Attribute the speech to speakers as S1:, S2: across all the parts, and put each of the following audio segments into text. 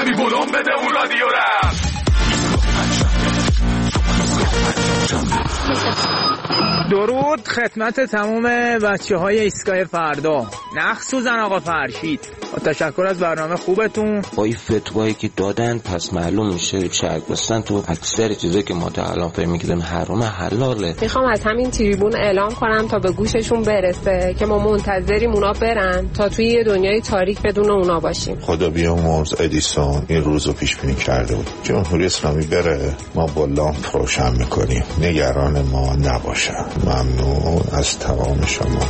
S1: بی بلوم بده اون رادیو رم.
S2: درود خدمت تمام بچه های ایستگاه فردا، مخصوصا آقا فرشید. با تشکر از برنامه خوبتون.
S3: با این فتوایی که دادن پس معلوم میشه شرکستان تو اکثر چیزایی که ما تا الان فکر می‌کردیم حرام حلاله.
S4: میخوام از همین تریبون اعلام کنم تا به گوششون برسه که ما منتظریم اونا برن تا توی یه دنیای تاریک بدون اونا باشیم.
S5: خدا بیامرز ادیسون این روزو پیش بینی کرده بود. جمهوری اسلامی بره ما با لامپ روشن میکنیم، نگران ما نباشن. ممنون از تمام شما.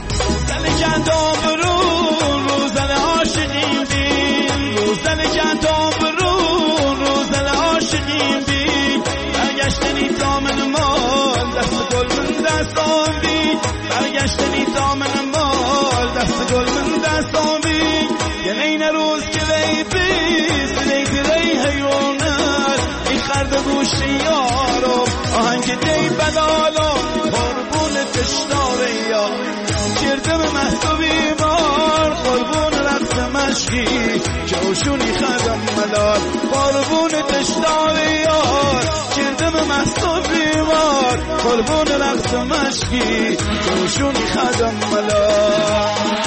S6: روزن جندام برون روزن عاشقیم بی برگشتنی دامن مال دست گل من دستان بی برگشتنی دامن مال دست گل من دستان بی یه این روز که ری بیز ری حیوانت ای خرد گوشی یارو آهنگ دی بدالو قربون تشتاره یار کردم محصوبی بار قربون رقص مشکی جوشونی خدم ملال قربون تشتاره یار کردم محصوبی بار قربون رقص مشکی جوشونی خدم ملال.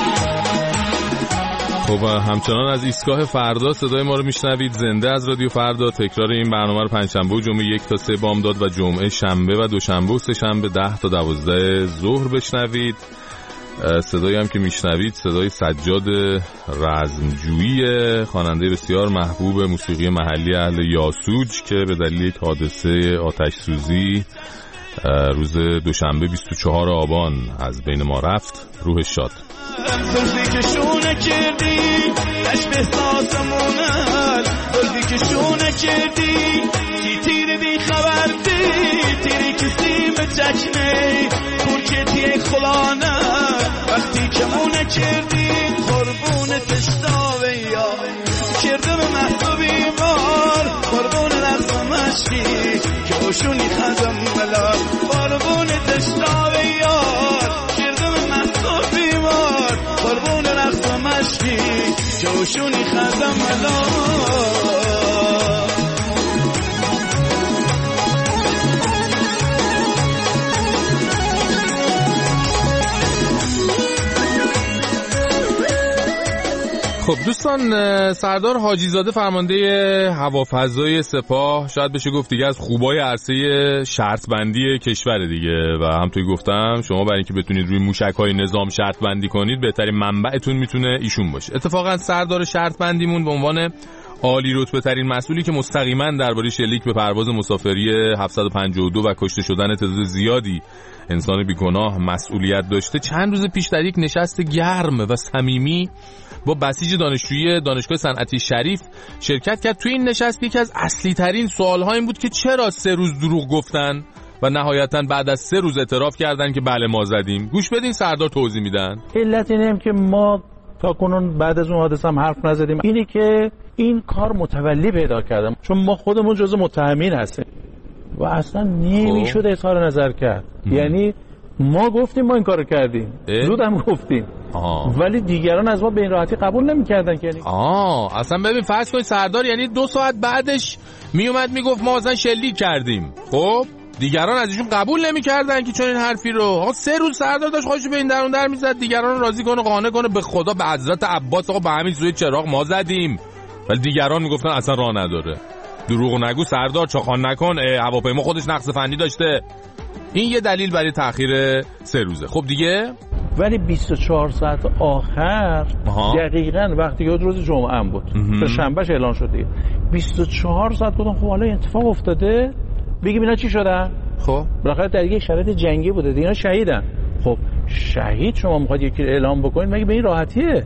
S7: خب همچنان از ایستگاه فردا صدای ما رو میشنوید، زنده از رادیو فردا. تکرار این برنامه رو پنجشنبه و جمعه 1 تا 3 بامداد و جمعه شنبه و دوشنبه و سه‌شنبه 10 تا 12 ظهر بشنوید. صدایی هم که میشنوید صدای سجاد رزمجویی، خواننده بسیار محبوب موسیقی محلی اهل یاسوج که به دلیل یک حادثه آتش سوزی روز دوشنبه 24 آبان از بین ما رفت. روحش شاد.
S6: زلفی که شونه کردی تشبه سازمونل زلفی که شونه کردی تیر بی خبر دی تیری کسی به چکنه پرکتی خلانه وقتی که مونه کردی قربون تشتاوه یا کردم محبوبی مار قربون رقص مشکی که اوشونی خدم ملال قربون تشتاوه یار کردم محبوبی مار قربون رقص مشکی که اوشونی خدم ملال.
S7: خب دوستان، سردار حاجی زاده فرمانده هوافضای سپاه شاید بشه گفت دیگه از خوبای عرصه شرط بندی کشور دیگه، و همونطوری گفتم شما برای اینکه بتونید روی موشک‌های نظام شرط بندی کنید بهترین منبعتون میتونه ایشون باشه. اتفاقا سردار شرط بندیمون به عنوان عالی رتبه ترین مسئولی که مستقیما درباره شلیک به پرواز مسافری 752 و کشته شدن تعداد زیادی انسان بیگناه مسئولیت داشته، چند روز پیش در یک نشست گرم و صمیمی با بسیج دانشجویی دانشگاه صنعتی شریف شرکت کرد. توی این نشست یکی از اصلی ترین سوال‌ها این بود که چرا 3 روز دروغ گفتن و نهایتاً بعد از 3 روز اعتراف کردن که بله ما زدیم. گوش بدین سردار توضیح میدن.
S8: علت اینه که ما تا کنون بعد از اون حادثه هم حرف نزدیم اینه که این کار متولی پیدا کردم، چون ما خودمون جزو متهمین هستیم و اصلا نمیشد اظهار نظر کرد. یعنی ما گفتیم ما این کارو کردیم، زود هم گفتیم، ولی دیگران از ما به این راحتی قبول نمی‌کردن که
S7: اصلا ببین فرض کنید سردار یعنی 2 ساعت بعدش میومد میگفت ما اصلا شلیک کردیم، خب دیگران از ایشون قبول نمی‌کردن که چون این حرفی رو 3 روز سردار داشت خودش به این درون در میزد دیگران راضی کنه قانع کنه به خدا به حضرت عباس آقا به همین سوی چراغ ما زدیم، ولی دیگران میگفتن اصلا راه نداره. دروغ نگو سردار، چاخان نکن، هواپیما خودش نقص فنی داشته. این یه دلیل برای تأخیر 3 روزه. خب دیگه
S8: ولی 24 ساعت آخر دقیقاً وقتی که روز جمعه هم بود تا شنبهش اعلان شد دیگه 24 ساعت گفتم خب حالا اتفاق افتاده بگیم اینا چی شدن. خب بالاخره در یک شرایط جنگی بوده اینا شهیدن. خب شهید شما میخواد یکی رو اعلام بکنید مگه به این راحتیه؟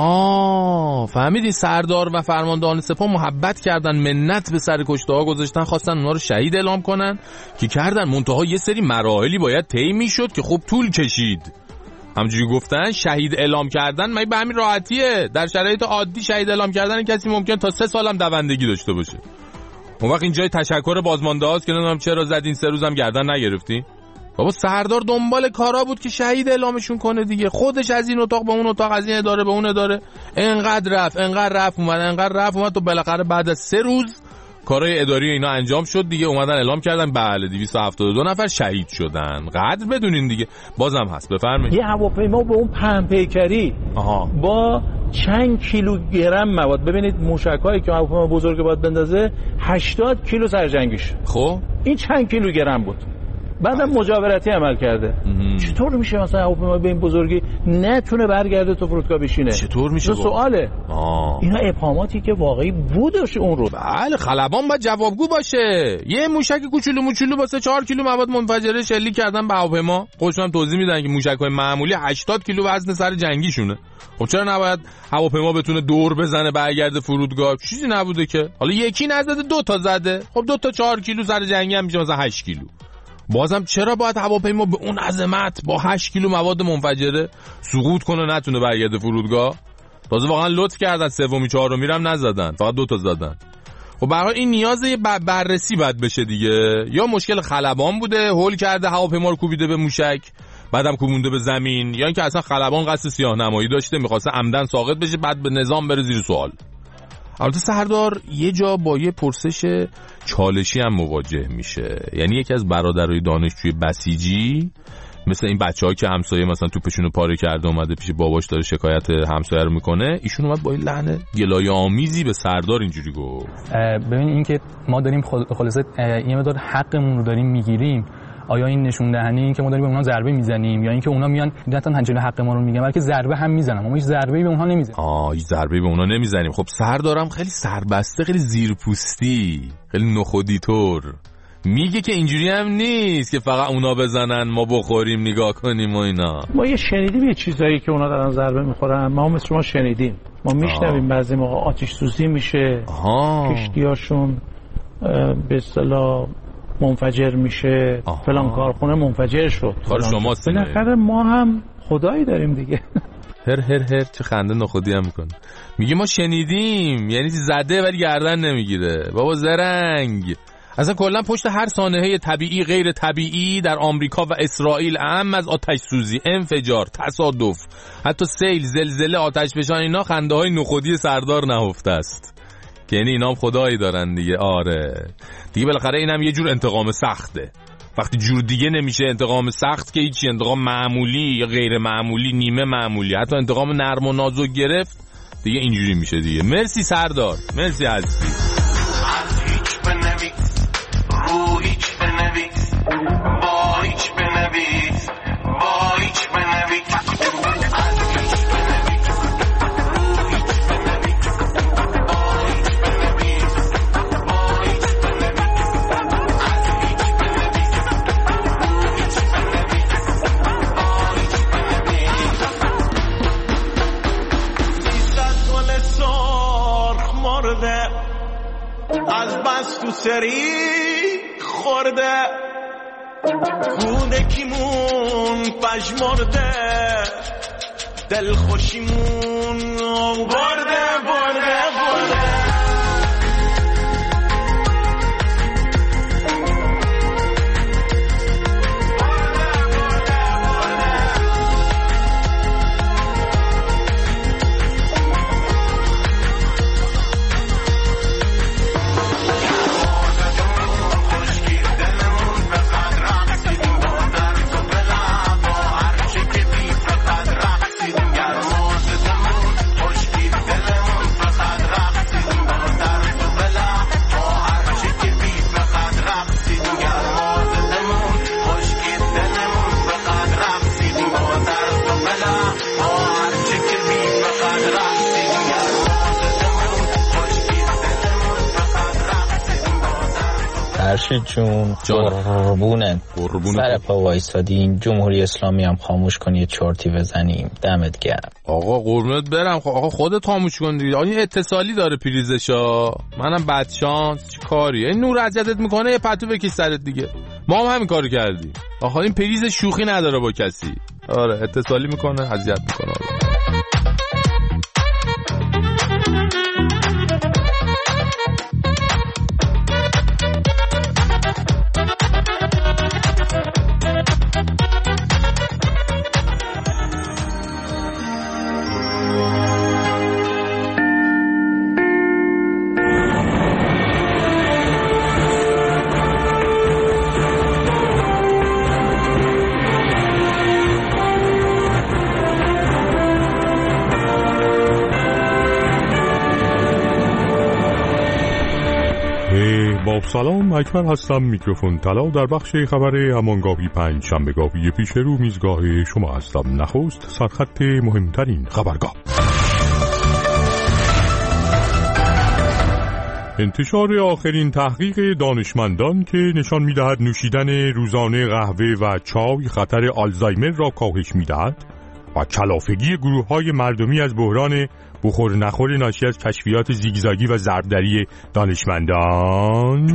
S7: فهمیدی سردار و فرماندهان سپاه محبت کردن، منت به سر کشته ها گذاشتن، خواستن اونا رو شهید اعلام کنن که کردن، منتها یه سری مراحلی باید طی میشد که خب طول کشید. همونجوری گفتن شهید اعلام کردن مگه به همین راحتیه؟ در شرایط عادی شهید اعلام کردن کسی ممکن تا 3 سال هم دوندگی داشته باشه. اون وقت اینجای تشکر بازمانده هاست که نمیدونم چرا زدین 3 روزم گردن نگرفتی. بابا سردار دنبال کارا بود که شهید اعلامشون کنه دیگه، خودش از این اتاق به اون اتاق، از این اداره به اون اداره، انقدر رفت اومد تو بالاخره بعد از 3 روز کارهای اداری اینا انجام شد دیگه. اومدن اعلام کردن بله 272 نفر شهید شدن. قدر بدونین دیگه. بازم هست بفرمایید.
S8: یه هواپیما به اون پهن پیکری با چند کیلوگرم مواد، ببینید موشک‌هایی که هواپیما بزرگ باید بندازه 80 کیلو سرجنگیش.
S7: خب
S8: این چند کیلوگرم بود. بعدم مجاورتی عمل کرده. چطور میشه مثلا هواپیما به این بزرگی نتونه برگرده تو فرودگاه بشینه؟
S7: چطور میشه؟
S8: سواله. اینا ابهاماتی که واقعی بودش اون رو.
S7: بله خلبان باید جوابگو باشه. یه موشک کوچولو موچولو واسه 4 کیلو مواد منفجره شلیک کردن به هواپیما. خودشون توضیح میدن که موشک‌های معمولی 80 کیلو وزن سر جنگیشونه. خب چرا نباید هواپیما بتونه دور بزنه برگرده فرودگاه؟ چیزی نبوده که. حالا یکی نزده 2 تا زده. خب 2 تا 4 کیلو سر جنگی هم میشه مثلا 8 کیلو. بازم چرا باید هواپیما به اون عظمت با 8 کیلو مواد منفجره سقوط کنه نتونه برگرده فرودگاه؟ تازه واقعا لطف کردن سومی چهارمی هم نزدن، فقط 2 تا زدن. خب برای این نیاز یه بررسی باید بشه دیگه. یا مشکل خلبان بوده هول کرده هواپیما رو کوبیده به موشک بعدم کوبونده به زمین، یا اینکه اصلا خلبان قصد سیاه‌نمایی داشته می‌خواسته عمدن ساقط بشه بعد به نظام بره زیر سوال. البته سردار یه جا با یه پرسش چالشی هم مواجه میشه. یعنی یکی از برادرای دانشجوی بسیجی مثل این بچه‌ها که همسایه مثلا توپشونو پاره کرده اومده پیش باباش داره شکایت همسایه رو میکنه، ایشون اومد با این لحن گلایه‌آمیزی به سردار اینجوری گفت
S9: ببین این که ما داریم خلاصه یه مقدار حقمون رو داریم میگیریم، آیا این نشون دهنده این که ما داریم به اونا ضربه میزنیم یا اینکه اونا میان نه جلوی حق ما رو میگن بلکه ضربه هم میزنن، ما هیچ ضربه‌ای به اونها نمیزنیم.
S7: هیچ ضربه‌ای به اونا نمیزنیم. خب سردارم خیلی سربسته، خیلی زیرپوستی، خیلی نخودی طور میگه که اینجوری هم نیست که فقط اونا بزنن ما بخوریم نگاه کنیم و اینا.
S8: ما یه شنیدیم یه چیزایی که اونا دارن ضربه میخورن، ما مثل شما شنیدیم، ما میشنویم بعضی موقع آتش سوزی میشه، کشتیاشون به اصطلاح منفجر میشه، فلان کارخونه منفجر شد.
S7: کار شماست.
S8: بالاخره ما هم خدایی داریم دیگه.
S7: هر چه خنده نخودی هم میکنه. میگه ما شنیدیم، یعنی زده ولی گردن نمیگیره. بابا زرنگ. اصلا کلا پشت هر سانحه طبیعی غیر طبیعی در آمریکا و اسرائیل، اهم از آتش سوزی، انفجار، تصادف، حتی سیل، زلزله، آتش فشان، اینا خنده های نخودی سردار نهفته است. که یعنی اینا هم خدایی دارن دیگه. آره دیگه بالاخره اینم یه جور انتقام سخته. وقتی جور دیگه نمیشه انتقام سخت که هیچی، انتقام معمولی یا غیر معمولی، نیمه معمولی، حتی انتقام نرم و نازک گرفت دیگه اینجوری میشه دیگه. مرسی سردار، مرسی هستی.
S6: از بس تو سری خورده کودکیمون پژمرده دل خوشیمون برده
S10: فرشید جون قربونت سر پا وایسادین، جمهوری اسلامی هم خاموش کنی، یه چرتی بزنیم. دمت گرم
S7: آقا. قربونت برم. آقا خودت خاموش کن دیگه. این اتصالی داره پریزشا، منم بدشانس. چی کاری این نور اذیتت میکنه؟ یه پتو بکش سرت دیگه. ما هم همین کارو کردیم. آقا این پریز شوخی نداره با کسی. آره اتصالی میکنه، اذیت میکنه.
S11: با سلام، اکبر هستم. میکروفون طلا در بخش خبر همانگاهی پنج شنبهگاهی پیش رو میزگاه شما هستم. نخست سرخط مهمترین خبرگاه. انتشار آخرین تحقیق دانشمندان که نشان می‌دهد نوشیدن روزانه قهوه و چای خطر آلزایمر را کاهش می‌دهد و کلافگی گروه‌های مردمی از بحران بخور نخور ناشی از کشفیات زیگزاگی و ضربدری دانشمندان.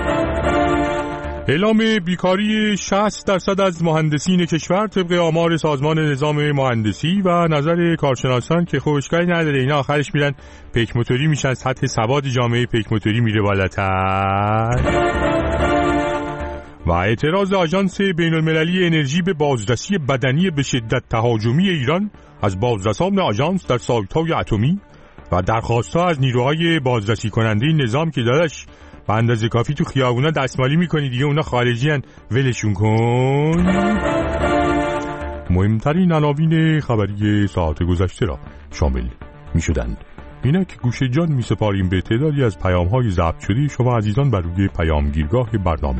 S11: اعلام بیکاری 60% از مهندسین کشور طبق آمار سازمان نظام مهندسی و نظر کارشناسان که خوشگاهی نداره اینا آخرش میرن پیک موتوری میشن، سطح سواد جامعه پیک موتوری میره بالاتر. و اعتراض آژانس بین‌المللی انرژی به بازرسی بدنی به شدت تهاجمی ایران از بازرسان آژانس در سایت‌های اتمی و درخواست‌ها از نیروهای بازرسی کننده نظام که داداش به اندازه کافی تو خیابونا دستمالی میکنی دیگه، اونا خارجی هن ولشون کن. مهمترین عناوین خبری ساعت گذشته را شامل میشدند. اینک گوش جان میسپاریم به تعدادی از پیام‌های ضبط شده شما عزیزان بر روی پیامگیرگاه برنامه.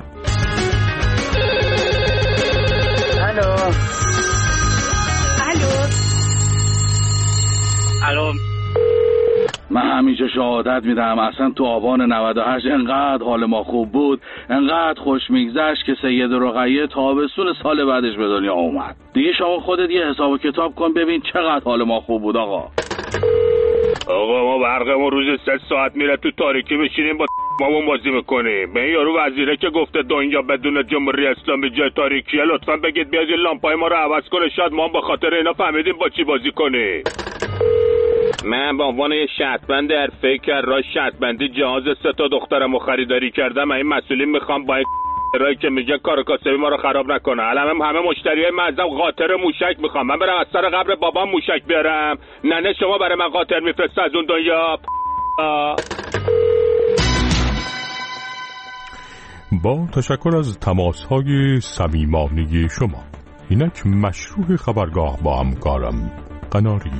S12: الو. من همیشه شهادت میدم اصلا تو آبان 98 انقدر حال ما خوب بود، انقدر خوش میگذشت که سید رقیه تابستون سال بعدش به دنیا اومد. دیگه شما خودت یه حساب و کتاب کن ببین چقدر حال ما خوب بود. آقا
S1: ما برقمون روز 3 ساعت میره تو تاریکی بشینیم با مامون بازی میکنیم. به این یارو وزیره که گفته دنیا بدون جمهوری اسلامی جای تاریکیه لطفا بگید بیاد لامپای ما رو عوض کنه، شاید ما به خاطر اینا فهمیدیم با چی بازی کنیم. من به عنوان یه شرطبند حرفه‌ای که راه شرطبندی جهاز 3 تا دخترمو خریداری کردم، این مسئولین میخوام با رای که میگه کار کاسبی ما رو خراب نکنه. الان همه مشتریای مزدم قاطر موشک میخوام. من برم از سر قبر بابام موشک بیارم؟ نه شما برای من قاطر میفرسته از اون دنیا.
S11: با تشکر از تماس‌های صمیمانه شما. اینک مشروع خبرگاه با همکارم قناری.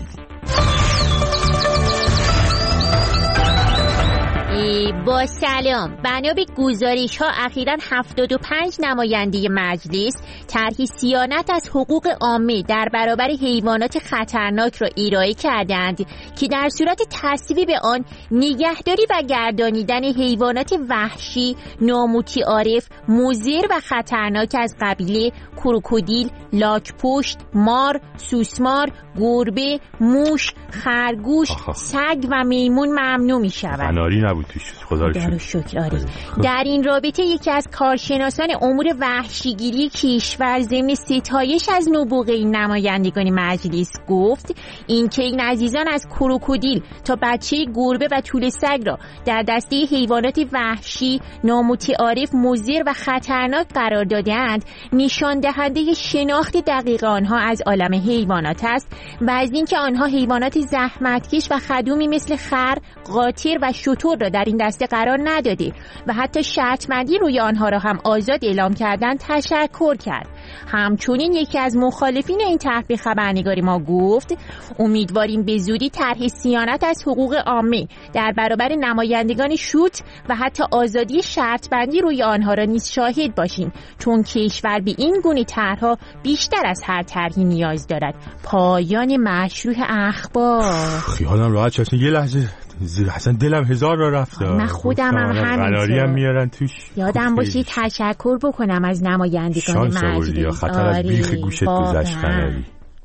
S13: با سلام، بنا به گزارش‌ها اخیراً 75 نماینده مجلس طرح صیانت از حقوق عامه در برابر حیوانات خطرناک را ارائه کردند که در صورت تصویب آن نگهداری و گردانیدن حیوانات وحشی نامتعارف مضر و خطرناک از قبیله کروکودیل، لاک‌پشت، مار، سوسمار، گربه، موش، خرگوش، سگ و میمون ممنوع می‌شود.
S11: قناری نبود خدا رو
S13: شکر. آره. در این رابطه یکی از کارشناسان امور وحشیگیری کشور ضمن ستایش از نبوغ این نمایندگان مجلس گفت اینکه این عزیزان از کروکودیل تا بچه گربه و توله سگ را در دسته حیوانات وحشی نامتعارف مضر و خطرناک قرار داده‌اند نشان دهنده شناخت دقیق آنها از عالم حیوانات است و از اینکه آنها حیوانات زحمتکش و خدومی مثل خر، قاطر و شتر را در این دسته قرار نداده و حتی شرطمندی روی آنها را هم آزاد اعلام کردن تشکر کرد. همچنین یکی از مخالفین این طرح به خبرنگاری ما گفت امیدواریم به زودی طرح صیانت از حقوق عامه در برابر نمایندگان شوت و حتی آزادی شرطبندی روی آنها را نیز شاهد باشیم، چون کشور به این گونه طرح‌ها بیشتر از هر طرحی نیاز دارد. پایان مشروع اخبار.
S11: خیالم راحت شد. یه لحظه اصلا دلم هزار را رفت.
S13: من خودم هم
S11: همینطور. هم میارن توش.
S13: یادم باشه تشکر بکنم از نمایندگان مجلس.
S11: خطر از بیخ گوشت گذشت قناری.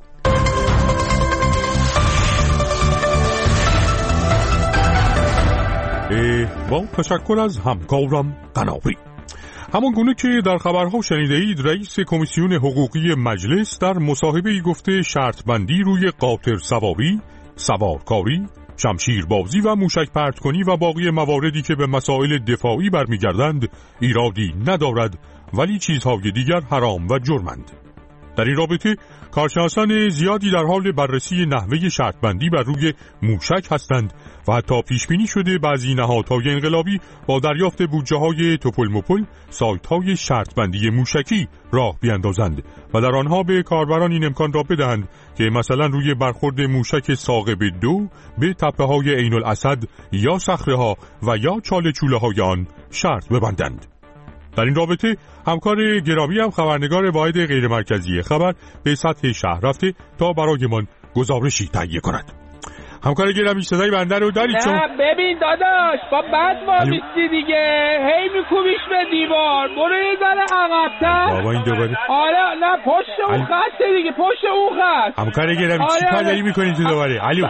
S11: با تشکر از همکارم قناری. همان گونه که در خبرها شنیده اید، رئیس کمیسیون حقوقی مجلس در مصاحبه‌ای گفته شرط بندی روی قاطر سواری، سوارکاری، شمشیر بازی و موشک پرت کنی و باقی مواردی که به مسائل دفاعی برمیگردند ایرادی ندارد، ولی چیزهای دیگر حرام و جرمند. در این رابطه کارشناسان زیادی در حال بررسی نحوه شرطبندی بر روی موشک هستند و حتی پیشبینی شده بعضی نهادهای انقلابی با دریافت بودجه‌های توپل مپل سایت‌های شرطبندی موشکی راه بیاندازند و در آنها به کاربران این امکان را بدهند که مثلا روی برخورد موشک ثاقب 2 به تپه‌های عین الاسد یا صخره‌ها و یا چاله چوله‌های آن شرط ببندند. در این رابطه همکار گرامی هم خبرنگار واحد غیرمرکزی خبر به سطح شهر رفته تا برایمان گزارشی تهیه کند. همکار گرامی صدای بنده رو دارید چون؟
S14: نه ببین داداش با بد وامیستی دیگه هی میکوبیش به دیوار، برو یه ذره عقب‌تر.
S11: بابا این دوباره
S14: آره نه پشت اون خطه دیگه، پشت اون خط.
S11: همکار گرامی چی کار داری میکنی تو دوباره؟ الو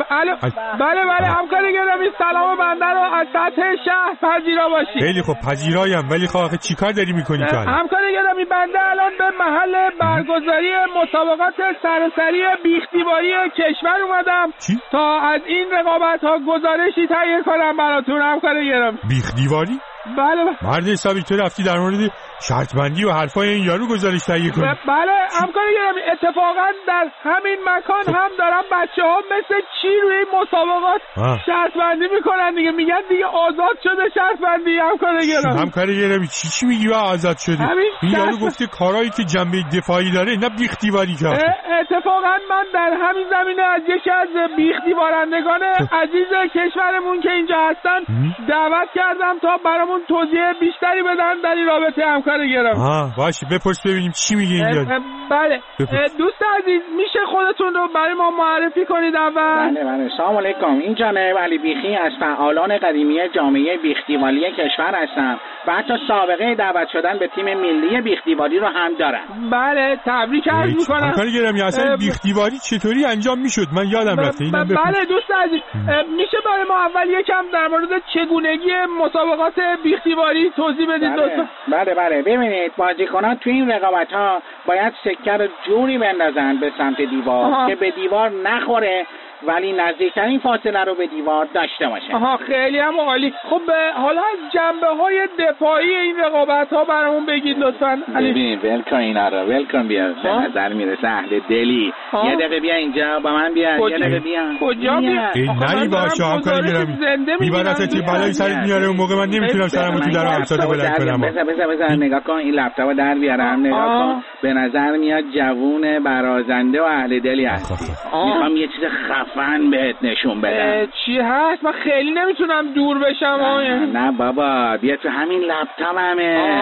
S14: بله همکار گرامی سلام بنده رو از سطح شهر پذیرا باشی.
S11: خیلی خب پذیرایم، ولی خب آخه چی کار داری میکنی تو؟
S14: همکار گرامی بنده الان به محل برگزاری مسابقات سراسری بیخ-دیواری کشور اومدم تا از این رقابت‌ها گزارشی تهیه کنم براتون. همکار گرامی
S11: بیخ دیواری؟
S14: بله
S11: مرد حسابی تو رفتی در مورد شرط بندی و حرفای این یارو گزارش تهیه کنی؟
S14: بله همکار گرامی اتفاقا در همین مکان هم دارن بچه‌ها مثل چی روی این مسابقات شرط بندی میکنن دیگه، میگن دیگه آزاد شده شرط بندی. همکار گرامی
S11: همکار گرامی چی میگی با آزاد شده؟ این یارو گفته کارهایی که جنبه دفاعی داره نه بیخ دیواری کرد.
S14: اتفاقا من در همین زمینه از یکی از بیخ دیوارندگان عزیز کشورمون که اینجا هستن دعوت کردم تا برامون توضیح بیشتری بدن در این رابطه. همکار گرامی
S11: باشه بپرس ببینیم چی میگه اینجا.
S14: بله دوست عزیز میشه خودتون رو برای ما معرفی کنید اول؟
S15: بله سلام علیکم، این جناب علی بیخی از فعالان قدیمی جامعه بیخ دیواری کشور هستم و حتی سابقه دعوت شدن به تیم ملی بیخ دیواری رو هم دارم.
S14: بله تبریک عرض میکنم.
S11: همکار گرامی اصلا بیخ دیواری چطوری انجام میشد؟ من یادم رفته.
S14: بله دوست عزیز میشه برای ما اول یکم در مورد چگونگی مسابقات بیخ دیواری توضیح بدید لطفا؟
S15: بله ببینید بازیکنان تو این رقابت‌ها باید سکه رو جوری بندازن به سمت دیوار که به دیوار نخوره ولی نزدیکترین فاصله رو به دیوار داشته باشه.
S14: خیلی هم عالی. خب حالا از جنبه‌های دفاعی این رقابت‌ها برامون بگید لطفاً.
S15: ببین ولکن اینا رو ولکن بیا، به نظر میرسه اهل دلی. یه دقیقه بیا اینجا با من بیا. یه دقیقه بیا.
S14: کجا بیا؟
S11: نری باشه همکار گرامی. میبرت چه بلایی سرت میاره اون موقع من نمیتونم سرمو تو در همساده بلند کنم.
S15: بذار نگاه کن این لپتاپو در بیارم نگاه کن. به نظر میاد جوون برازنده و اهل دلی هستی. میخوام یه چیز خفن بهت نشون بدم.
S14: چی هست؟ من خیلی نمیتونم دور بشم.
S15: نه بابا بیا تو همین لپتاپ همه.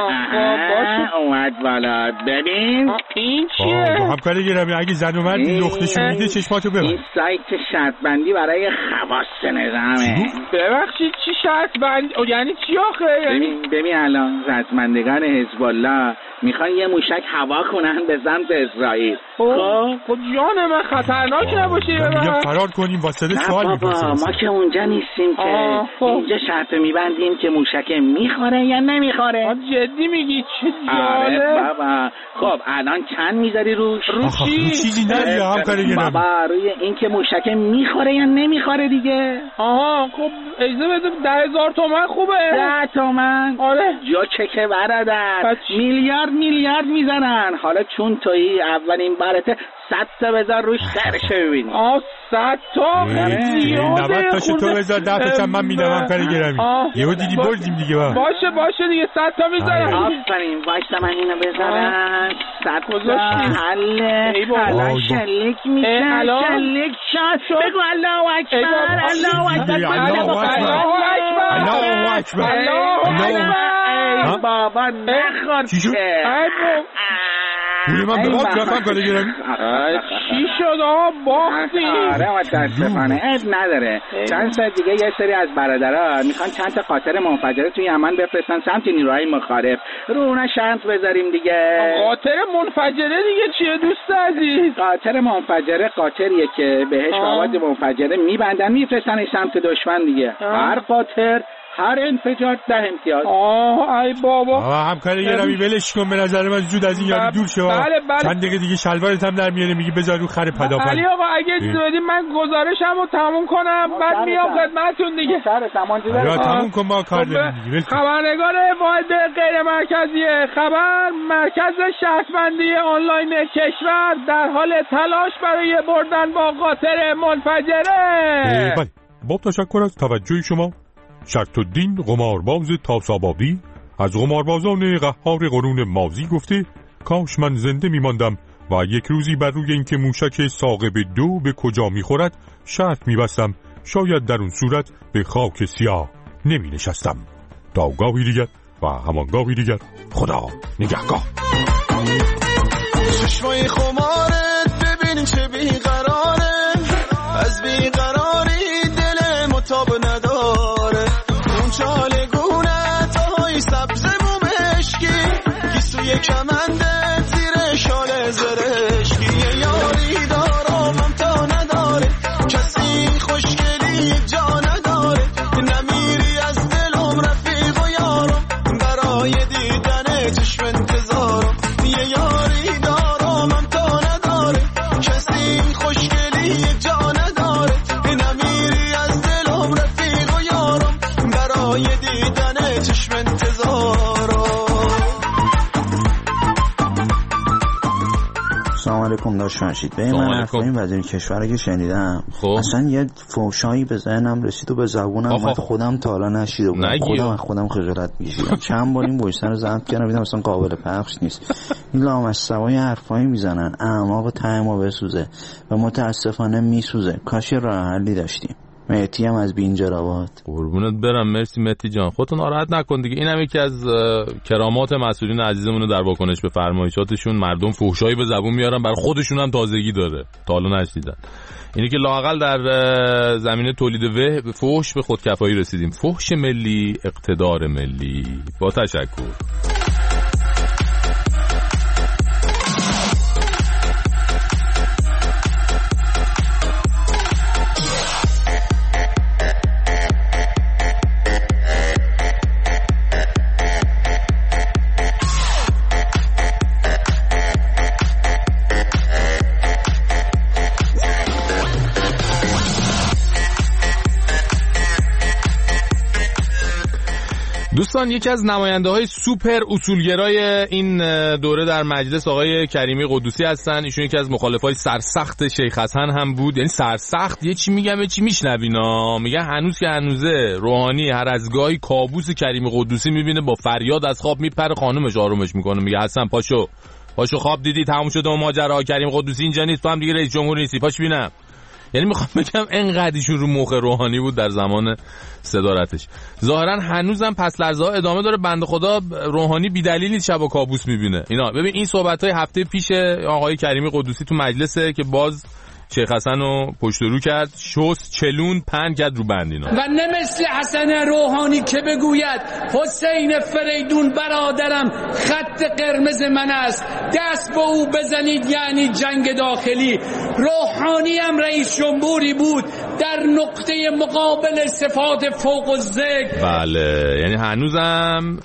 S15: باشه اومد بالا ببین
S14: این چیه؟
S11: همکار گرامی اگه زن و مرد لختشون میده چشماتو ببند.
S15: این سایت شرط بندی برای خواص نظامه.
S14: ببخشید چی شرط بندی؟ یعنی چی آخه؟
S15: ببین الان رزمندگان حزب الله میخوان یه موشک هوا کنن به سمت اسرائیل.
S14: خب جان من خطرناک نباشه؟
S11: میگم فرار کنیم واسه سوال میپرسیم.
S15: ما که اونجا نیستیم که اینجا شرط میبندیم که موشک میخوره یا نمیخوره.
S14: جدی میگی؟ چه
S15: جالب. بابا خب الان چند میذاری روش؟
S14: رو
S11: چیزی ندیگه همکار گرامی.
S15: بابا روی این که موشک میخوره یا نمیخوره دیگه.
S14: خب اجازه بده 10,000 تومان خوبه.
S15: 10 تومن؟
S14: آره
S15: جو چکه برادر میلیارد میزنن. حالا چون تویی اولین بارته 100 تا بذار روش درشه ببینی.
S14: 100 تا زیاده.
S11: 90 تاشو تو بذار 10 تاشم من میدم همکار گرامی. یهو دیدی بردیم دیگه.
S14: باشه دیگه 100 تا میذارم.
S15: آفرین وایسا من اینو بذارم. 100 تا حالا شلیک میشه. شلیک شد. بگو الله اکبر. ای بابا نخور.
S11: پول من به ما رفتم کار گرامی.
S14: چی شد باختی؟
S15: آره متاسفانه نداره. چند ساعت دیگه یه سری از برادرها میخوان چند تا قاطر منفجره توی یمن بفرستن سمت نیروهای مخالف رو اونا شرط بذاریم دیگه.
S14: قاطر منفجره دیگه چیه دوست عزیز؟
S15: قاطر منفجره قاطریه که بهش مواد منفجره میبندن میفرستن سمت دشمن دیگه. هر قاطر هر انفجار 10 امتیاز.
S14: ای بابا
S11: همکاری گرامی ولش کن، به نظر من زود از این یاری دور شو. چند دقیقه دیگه شلوارت هم در میاره میگی بذار رو خر پدافند.
S14: علی آقا اگه اجازه بدید من گزارشمو تموم کنم بعد میام خدمتتون دیگه.
S11: تموم کن ما کار داریم دیگه.
S14: خبرنگار واحد غیر مرکزی خبر، مرکز شهروندی آنلاین کشور در حال تلاش برای بردن با قاطر منفجره.
S11: بله با تشکر از توجه شما. شرطالدین قمارباز تاسابادی از قماربازان قهار قرون ماضی گفته کاش من زنده میماندم و یک روزی بر روی اینکه موشک ثاقب 2 به کجا میخورد شرط میبستم، شاید در اون صورت به خاک سیاه نمی نشستم. تا گاهی دیگر و همانگاهی دیگر، خدا نگهگاه.
S6: چشمای خمارت ببین چه بیقراره، از بیقراری دل متاب نداره. اون چاله گونه تاهای سبز مومشکی گیسوی کمنده زیر شال زرشکی. یه یاری دارم تا نداره، کسی خوشگلی جا نداره. نمیری از دلم رفیق و یارم، برای دیدن چشم انتظارم. یه یاری دارم تا نداره، کسی خوشگلی جا نداره. نمیری از دلم رفیق و یارم، برای دیدن چشم انتظارم.
S16: سلام علیکم داشت فرشید. به من حرفای وزیر کشور که شنیدم اصلا یه فوشایی به ذهنم رسید و به زبونم اومد، خودم تا حالا نشیده بودم، خودم خجالت می‌کشیدم. چند بار این وایس رو ضبط کردم دیدم اصلا قابل پخش نیست. این لامصبای حرفایی میزنن اعماق ته ما بسوزه و متاسفانه میسوزه. کاش راه حلی داشتیم. مهدی هم از بینجرآباد.
S7: قربونت برم، مرسی مهدی جان، خودتون ناراحت نکن دیگه. اینم یکی از کرامات مسئولین عزیزمون در واکنش به فرمایشاتشون، مردم فحشایی به زبون میارن، برای خودشون هم تازگی داره، تا حالا نشدیدن. اینی که لااقل در زمینه تولید فحش به خودکفایی رسیدیم. فحش ملی، اقتدار ملی. با تشکر. دوستان، یکی از نماینده‌های سوپر اصولگرای این دوره در مجلس آقای کریمی قدوسی هستن. ایشون یکی از مخالفای سرسخت شیخ حسن هم بود. یعنی سرسخت، یه چی میگم یه چی میشنوینا. میگن هنوز که هنوزه روحانی هر از گاهی کابوس کریمی قدوسی میبینه، با فریاد از خواب میپره، خانومش آرومش میکنه، میگه حسن پاشو خواب دیدی تموم شده و ماجرا، کریم قدوسی اینجا نیست، تو هم دیگه رئیس جمهور نیستی، پاش ببینم. یعنی میخوام بگم انقدر ایشون رو مخ روحانی بود در زمان صدارتش. ظاهرا هنوزم پس لحظه‌ها ادامه داره. بنده خدا روحانی بی دلیلی شب و کابوس میبینه. اینا ببین این صحبت‌های هفته پیش آقای کریمی قدوسی تو مجلسه که باز شیخ حسن رو پشت رو کرد، شست چلون پن کرد رو بند اینا.
S17: و نه مثل حسن روحانی که بگوید حسین فریدون برادرم خط قرمز من است، دست به او بزنید یعنی جنگ داخلی. روحانی هم رئیس جمهوری بود در نقطه مقابل صفات فوق الذکر.
S7: بله، یعنی هنوزم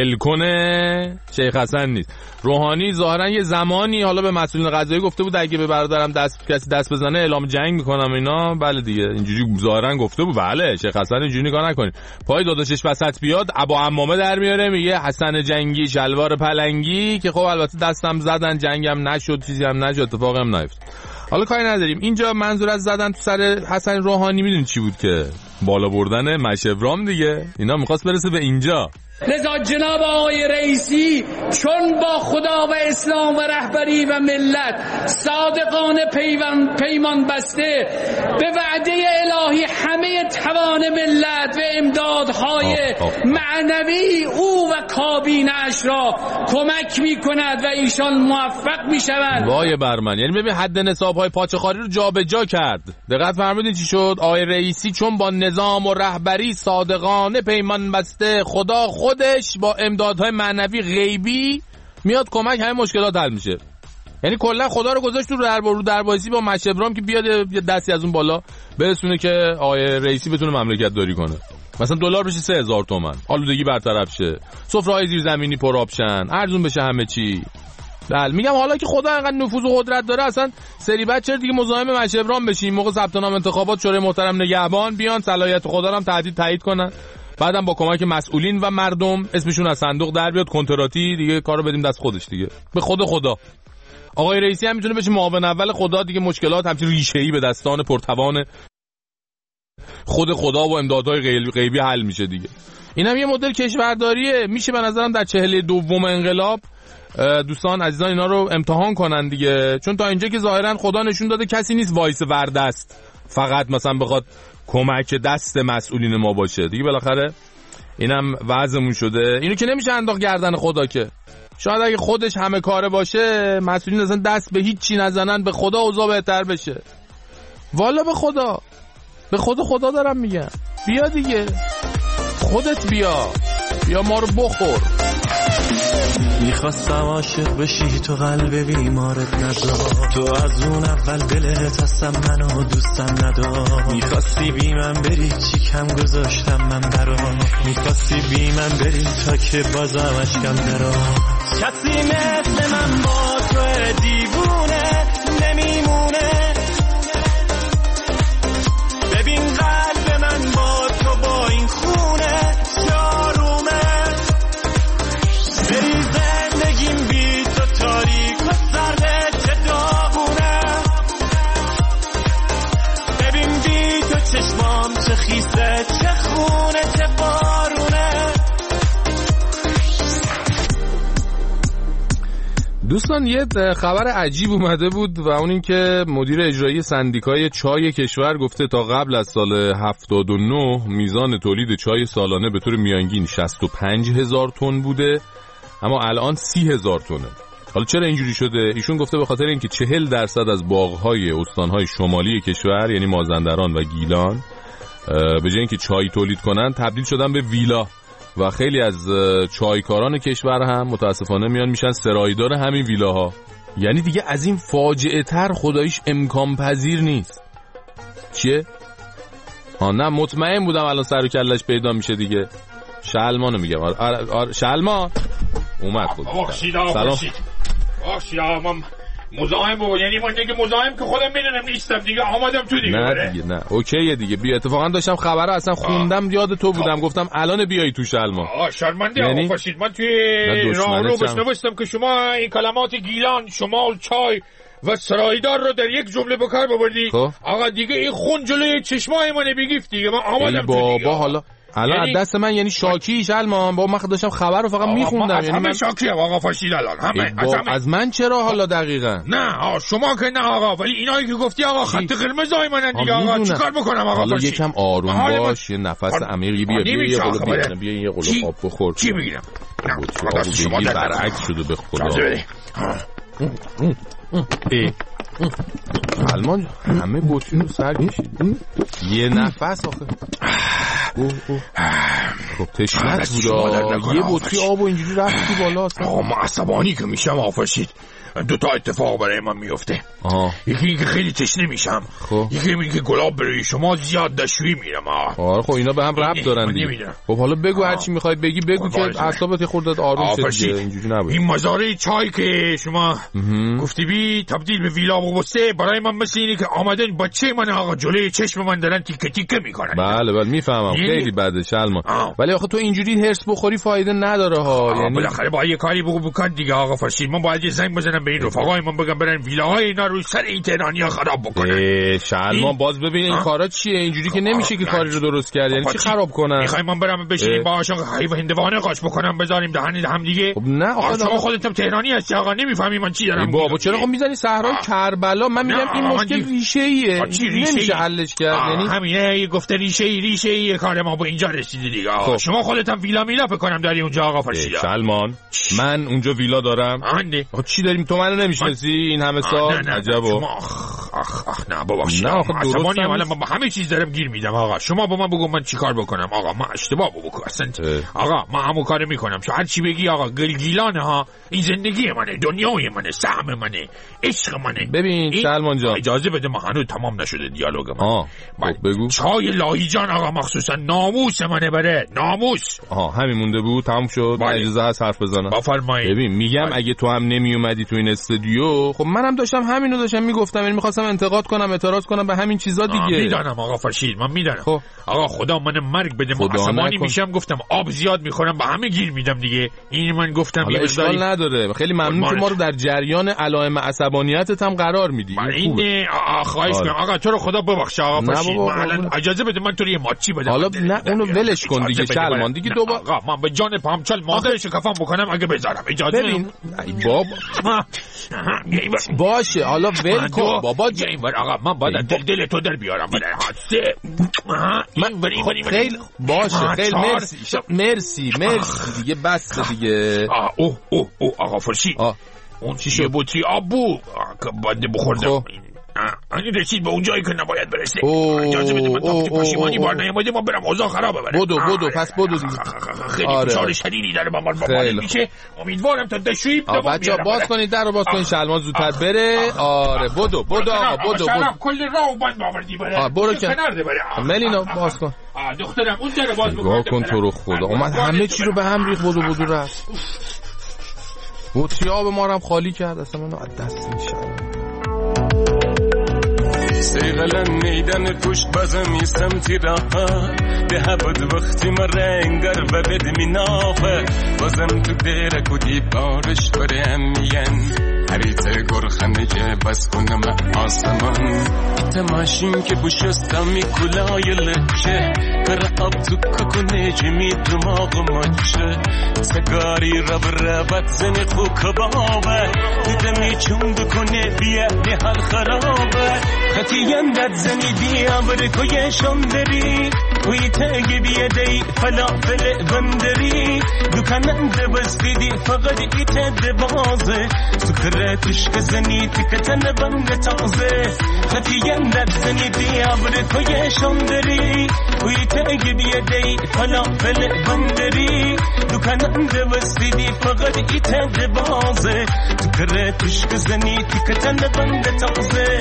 S7: ولکنه شیخ حسن نیست. روحانی ظاهرا یه زمانی حالا به مسئولین قضایی گفته بود اگه به برادرم کسی دست بزنه اعلام جنگ میکنم اینا. بله دیگه اینجوری ظاهرا گفته بود. بله شیخ حسن اینجوری نگاه نکنید، پای داداشش وسط بیاد ابا عمامه در میاره، میگه حسن جنگی شلوار پلنگی، که خب البته دستم زدن جنگم نشد، چیزی هم نشد، اتفاقی هم نیفتاد. حالا کاری نداریم. اینجا منظور از زدن تو سر حسن روحانی میدونید چی بود؟ که بالا بردن مشورام دیگه. اینا میخواست برسه به اینجا.
S17: لذا جناب آقای رئیسی چون با خدا و اسلام و رهبری و ملت صادقانه پیمان بسته، به وعده الهی همه توان ملت و امدادهای معنوی او و کابینه‌اش را کمک می‌کند و ایشان موفق می‌شوند.
S7: وای بر من، یعنی ببین حد نصاب‌های پاچه‌خواری رو جابجا کرد. دقت فرمودین چی شد؟ آقای رئیسی چون با نظام و رهبری صادقانه پیمان بسته، خدا خودش با امدادهای معنوی غیبی میاد کمک، همه مشکلات حل میشه. یعنی کلا خدا رو گذاشت رو دربایسی با مشورام که بیاد یه دستی از اون بالا برسونه که آقای رئیسی بتونه مملکت داری کنه. مثلا دلار بشه 3000 تومان، آلودگی برطرف شه، سفره‌های زیرزمینی پر آب شن، ارزون بشه همه چی. بله میگم حالا که خدا انقدر نفوذ و قدرت داره، اصلا سری بعد چرا دیگه مزاحم مشهد ابراهیم بشیم؟ موقع ثبت نام انتخابات شورای محترم نگهبان بیان صلاحیت خدا رو هم تایید کنن، بعدم با کمک مسئولین و مردم اسمشون از صندوق در بیاد کنتراتی دیگه، کارو بدیم دست خودش دیگه. به خدا آقای رئیسی هم میتونه بشه معاون اول خدا دیگه، مشکلات همچین ریشه‌ای به دستان پرتوان خود خدا و امدادهای غیبی حل میشه دیگه. اینم یه مدل کشورداریه، میشه به نظرم در چهله دوم انقلاب دوستان عزیزان اینا رو امتحان کنن دیگه، چون تا اینجا که ظاهرا خدا نشون داده کسی نیست وایس وردست فقط مثلا بخواد کمک دست مسئولین ما باشه دیگه. بالاخره اینم وضعمون شده، اینو که نمیشه انداخت گردن خدا که. شاید اگه خودش همه کاره باشه مسئولین اصلا دست به هیچ چی نزنن، به خدا اوضاع بهتر بشه. والا به خدا دارم میگم، بیا دیگه خودت بیا ما رو بخور.
S6: میخواستم عاشق بشی تو قلب بیمارت نذار، تو از اون اول دلت هستم منو دوستم ندار. میخواستی بی من بری چی کم گذاشتم من برام، میخواستی بی من بری تا که بازم اشکم درام. کسی مثل من با تو دیوونه نمیمونه، ببین قلب من با تو با این خونه چارومه. بری زندگیم بی تو تاریک و سرده چه داغونه، ببین بی تو چشمام چه خیسه چه خونه چه بارونه.
S7: دوستان یه خبر عجیب اومده بود و اون این که مدیر اجرایی سندیکای چای کشور گفته تا قبل از سال 79 میزان تولید چای سالانه به طور میانگین 65,000 تن بوده، اما الان 30,000 تنه. حالا چرا اینجوری شده؟ ایشون گفته به خاطر اینکه 40% از باغ‌های استان‌های شمالی کشور یعنی مازندران و گیلان به جای اینکه چای تولید کنن تبدیل شدن به ویلا و خیلی از چایکاران کشور هم متاسفانه میان میشن سرایدار همین ویلاها. یعنی دیگه از این فاجعه تر خداییش امکان پذیر نیست. چیه؟ نه مطمئن بودم الان سر و کلش پیدا میشه دیگه. شلمانو میگم. آره شلمان اومد خود. سلام.
S1: من مزاحم بود، یعنی من دیگه مزاحم که خودم میدونم نیستم دیگه، آمدم تو دیگه.
S7: نه دیگه نه اوکیه دیگه بیا. اتفاقا داشتم خبر اصلا خوندم یاد تو بودم، گفتم الان بیای تو شلما.
S1: شرمنده یعنی؟ آقا فاشید من توی راهرو بشنوستم که شما این کلمات گیلان شمال چای و سرایدار رو در یک جمله به کار ببردی. آقا دیگه این خون جلوی چشمای من بگیفت دیگه، من آمدم تو دیگه.
S7: حالا الان یعنی دست من یعنی شاکی شلمان با من داشتم خبر رو فقط میخوندم،
S1: یعنی من شاکی ام آقا فاشید الان همه
S7: از من چرا حالا دقیقاً؟
S1: نه شما که نه آقا، ولی اینایی که گفتی آقا خط قرمزای منن دیگه. آقا چیکار بکنم آقا فاشید؟
S7: یکم آروم باش، یه نفس عمیق بیا یه قلوب آب بخور.
S1: چی میگیرم؟
S7: شما برعکس شده به خدا. سلمان همه بطری رو سر کشید، یه نفس آخه. خب تشنت بودا، یه بطری آب و اینجوری رفتی بالا.
S1: ما عصبانی که میشم آفاشید دو تا اتفاق برای من میفته. یکی اینکه خیلی تشنه میشم، یکی اینکه گلاب برای شما زیاد دشویی میرم.
S7: آره خب اینا به هم ربط دارن دیگه. خب حالا بگو هر چی میخوای بگو که اعصابت خورده آروم شه دیگه، اینجوری نباشه.
S1: این مزارع چای که شما گفتی بی تبدیل به ویلا بوسته برای من مثل اینه که آمدن بچه من آقا جلوی چشم من دارن تیکه تیکه میکنن.
S7: بله میفهمم خیلی بده شلمان، ولی آخه تو اینجوری هرس بخوری فایده نداره ها.
S1: یعنی بالاخره باید یه کاری بکن دیگه آقا فاشید. من باید یه زنگ بزنم به این رفقای من بگم برن ویلاهای اینا روی سر این تهرانی‌ها خراب بکنن.
S7: شلمان باز ببین این کارا چیه؟ اینجوری که نمیشه که کاری رو درست کرد. یعنی چی خراب کنن؟
S1: میخوای من برم بشینیم باهاشون حیوان هندوانه قاش بکنم بذاریم دهن هم دیگه؟
S7: خب نه آقا
S1: شما خودت هم تهرانی هستی آقا، نمیفهمی من چی دارم
S7: بابا. چرا خب میزنی صحرای کربلا؟ من میگم این مشکل ریشه‌ایه، نمیشه حلش کرد. یعنی
S1: همینه گفته ریشه‌ای کار ما به اینجا رسیده دیگه. شما خودت هم ویلا میلا فکر کنم داری اونجا آقا فرشید.
S7: سلمان من اونجا ویلا دارم. چی داریم تو منو نمیشناسی این همه سال؟ عجبا
S1: آخ نه ببخشید. عصبانیم الان با همه چیز دارم گیر میدم آقا. شما با من بگو من چیکار بکنم آقا. من اشتباه بکنم اصلا. آقا من همون کارو میکنم. شما هر چی بگی آقا گلگیلانه ها. این زندگی منه، دنیای منه، سهم منه، عشق منه.
S7: ببین سلمان جان
S1: اجازه بده، ما هنوز تمام نشده دیالوگ من.
S7: بگو.
S1: چای لاهیجان آقا مخصوصا ناموس منه بره. ناموس.
S7: همین مونده بود تموم شد. اجازه هست حرف بزنم؟
S1: بفرمایید.
S7: ببین میگم اگه تو هم نمی اومدی تو این استودیو، خب منم داشتم همینو داشتم میگفتم، یعنی می‌خواستم انتقاد کنم، اعتراض کنم به همین چیزا دیگه.
S1: میدونم آقا فرشید، من میدونم. خب آقا خدا من مرگ بده، من عصبانی میشم، گفتم آب زیاد میخورم به همه گیر میدم دیگه. این من گفتم
S7: یه اشکال نداره. خیلی ممنون که ما رو در جریان علائم عصبانیتت هم قرار میدی.
S1: این خواهش کنم آقا، تو رو خدا ببخش آقا فرشید. من اجازه بده من تو رو یه ماچی بدم.
S7: حالا نه اونو ولش کن دیگه سلمان دیگه. دوباره
S1: آقا من به جان پامچال مادرش کفام بکنم اگه بذارم. اجازه
S7: ببین بابا باشه حالا ول کن بابا
S1: این بر آقا. من باید دل تو در بیارم برای حادثه.
S7: خیلی باشه. خیلی مرسی دیگه بس دیگه.
S1: اوه آقا فرشید اون چیه بطری آب بود که باید بخوردم. این رسید به اون جایی که نباید برسه. اجازه بده من تا پشیمانی بار نیامده ما برم اوضاع خرابه.
S7: بدو پس بدو دیگه.
S1: خیلی فشار شدیدی داره با من میشه. امیدوارم تا دشویب دوام بیارم.
S7: بچه‌ها باز کنید درو باز کنید شلمان زودتر بره. آره بدو آقا بدو
S1: کل راهو بند آوردی بره.
S7: برو کنار بره. ملینا باز کن.
S1: دخترم اون در باز
S7: کن تو رو خدا. اومد همه چی رو به هم ریخت. بدو رفت. بطری آب ما رو هم خالی کرد. اصلا منو از دست میشه.
S6: سیغلن نیدن پشت بازم یستم تیراها به هبود وقتی من رنگر و بد منافه بازم تو دیره کدی بارش برم میگن هریته گرخنه که بس کنم آسمان تماشین که بوشستم میکلای لچه پر آب تو ککنه جمی دماغ مچه سگاری ربت زنی خو کبابه دیدمی چون بکنه بیا به حال خرابه خطی یندت زنی بیا برکوی شندری وی تاگی بیا دی فلافل بندری دکانم دبستیدی فقط ایت دبازه سکرتش که زنی تکتن بند تازه خطی یندت زنی بیا برکوی شندری وی تاگی بیا دی فلافل بندری دکانم دبستیدی فقط ایت دبازه سکرتش که زنی تکتن بند تازه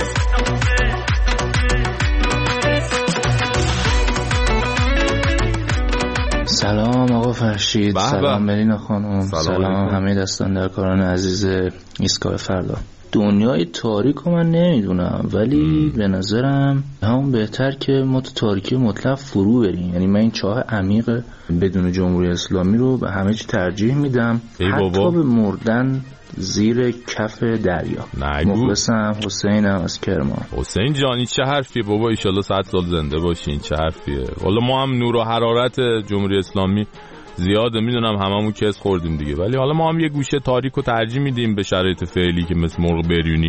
S16: سلام آقا فرشید. سلام ملینا خانم. سلام همه دستاندرکاران عزیز ایستگاه فردا. دنیای تاریک رو من نمیدونم ولی به نظرم همون بهتر که ما تو تاریکی مطلق فرو بریم. یعنی من این چاه عمیق بدون جمهوری اسلامی رو به همه چی ترجیح میدم، حتی به مردن زیر کف دریا. مخلصم، حسینم از کرمان.
S7: حسین جانی چه حرفیه بابا؟ ایشالله 100 سال زنده باشین. چه حرفیه؟ والا ما هم نور و حرارت جمهوری اسلامی زیاده، میدونم هممون کس خوردیم دیگه، ولی حالا ما هم یه گوشه تاریک رو ترجیح میدیم به شرایط فعلی که مثل مرغ